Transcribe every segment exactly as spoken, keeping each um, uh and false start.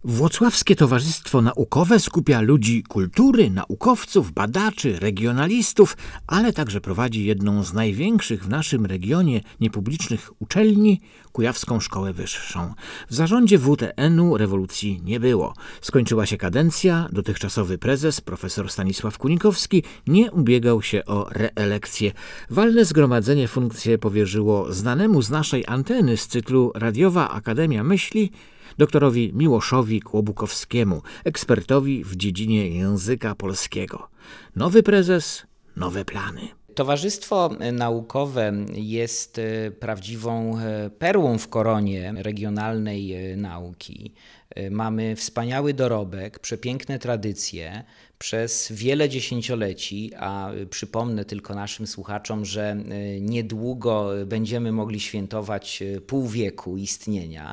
Włocławskie Towarzystwo Naukowe skupia ludzi kultury, naukowców, badaczy, regionalistów, ale także prowadzi jedną z największych w naszym regionie niepublicznych uczelni, Kujawską Szkołę Wyższą. W zarządzie W T N-u rewolucji nie było. Skończyła się kadencja, dotychczasowy prezes, profesor Stanisław Kunikowski, nie ubiegał się o reelekcję. Walne zgromadzenie funkcję powierzyło znanemu z naszej anteny z cyklu Radiowa Akademia Myśli, doktorowi Miłoszowi Kłobukowskiemu, ekspertowi w dziedzinie języka polskiego. Nowy prezes, nowe plany. Towarzystwo Naukowe jest prawdziwą perłą w koronie regionalnej nauki. Mamy wspaniały dorobek, przepiękne tradycje przez wiele dziesięcioleci, a przypomnę tylko naszym słuchaczom, że niedługo będziemy mogli świętować pół wieku istnienia.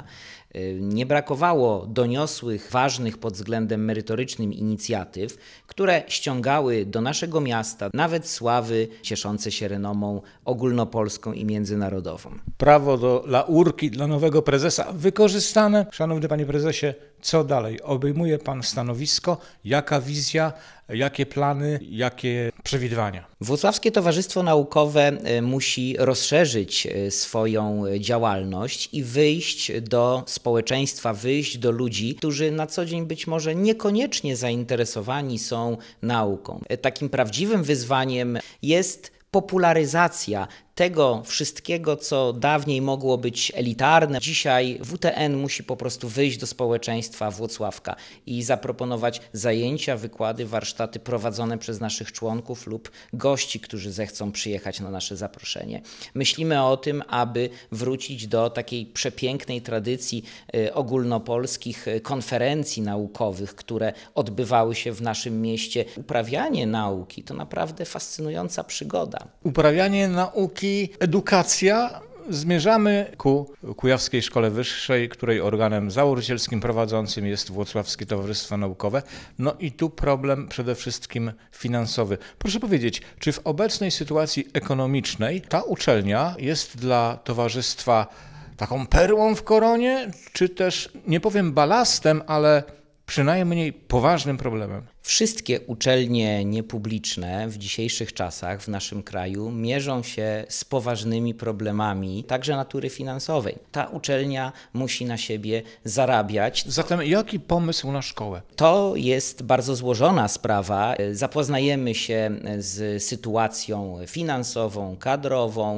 Nie brakowało doniosłych, ważnych pod względem merytorycznym inicjatyw, które ściągały do naszego miasta nawet sławy cieszące się renomą ogólnopolską i międzynarodową. Prawo do laurki dla nowego prezesa wykorzystane. Szanowny panie prezesie, co dalej? Obejmuje pan stanowisko, jaka wizja, jakie plany, jakie przewidywania? Włocławskie Towarzystwo Naukowe musi rozszerzyć swoją działalność i wyjść do społeczeństwa, wyjść do ludzi, którzy na co dzień być może niekoniecznie zainteresowani są nauką. Takim prawdziwym wyzwaniem jest popularyzacja tego wszystkiego, co dawniej mogło być elitarne. Dzisiaj W T N musi po prostu wyjść do społeczeństwa Włocławka i zaproponować zajęcia, wykłady, warsztaty prowadzone przez naszych członków lub gości, którzy zechcą przyjechać na nasze zaproszenie. Myślimy o tym, aby wrócić do takiej przepięknej tradycji ogólnopolskich konferencji naukowych, które odbywały się w naszym mieście. Uprawianie nauki to naprawdę fascynująca przygoda. Uprawianie nauki, edukacja. Zmierzamy ku Kujawskiej Szkole Wyższej, której organem założycielskim prowadzącym jest Włocławskie Towarzystwo Naukowe. No i tu problem przede wszystkim finansowy. Proszę powiedzieć, czy w obecnej sytuacji ekonomicznej ta uczelnia jest dla towarzystwa taką perłą w koronie, czy też, nie powiem balastem, ale przynajmniej poważnym problemem? Wszystkie uczelnie niepubliczne w dzisiejszych czasach w naszym kraju mierzą się z poważnymi problemami, także natury finansowej. Ta uczelnia musi na siebie zarabiać. Zatem jaki pomysł na szkołę? To jest bardzo złożona sprawa. Zapoznajemy się z sytuacją finansową, kadrową,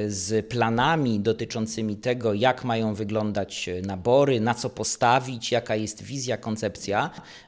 z planami dotyczącymi tego, jak mają wyglądać nabory, na co postawić, jaka jest wizja, koncepcja,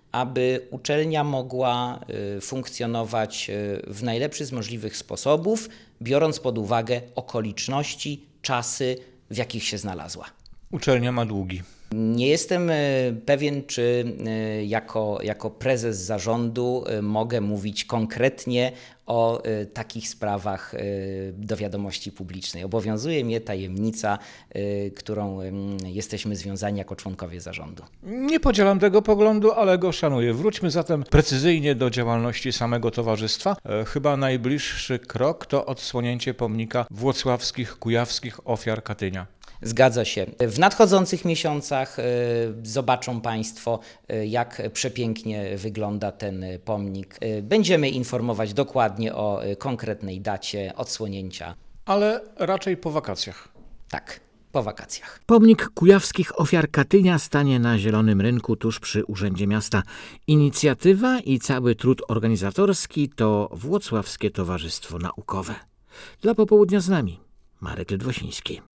aby uczelnia mogła funkcjonować w najlepszy z możliwych sposobów, biorąc pod uwagę okoliczności, czasy, w jakich się znalazła. Uczelnia ma długi. Nie jestem pewien, czy jako, jako prezes zarządu mogę mówić konkretnie o takich sprawach do wiadomości publicznej. Obowiązuje mnie tajemnica, którą jesteśmy związani jako członkowie zarządu. Nie podzielam tego poglądu, ale go szanuję. Wróćmy zatem precyzyjnie do działalności samego towarzystwa. Chyba najbliższy krok to odsłonięcie pomnika włocławskich, kujawskich ofiar Katynia. Zgadza się. W nadchodzących miesiącach zobaczą Państwo, jak przepięknie wygląda ten pomnik. Będziemy informować dokładnie o konkretnej dacie odsłonięcia. Ale raczej po wakacjach. Tak, po wakacjach. Pomnik kujawskich ofiar Katynia stanie na Zielonym Rynku tuż przy Urzędzie Miasta. Inicjatywa i cały trud organizatorski to Włocławskie Towarzystwo Naukowe. Dla Popołudnia z nami Marek Ledwosiński.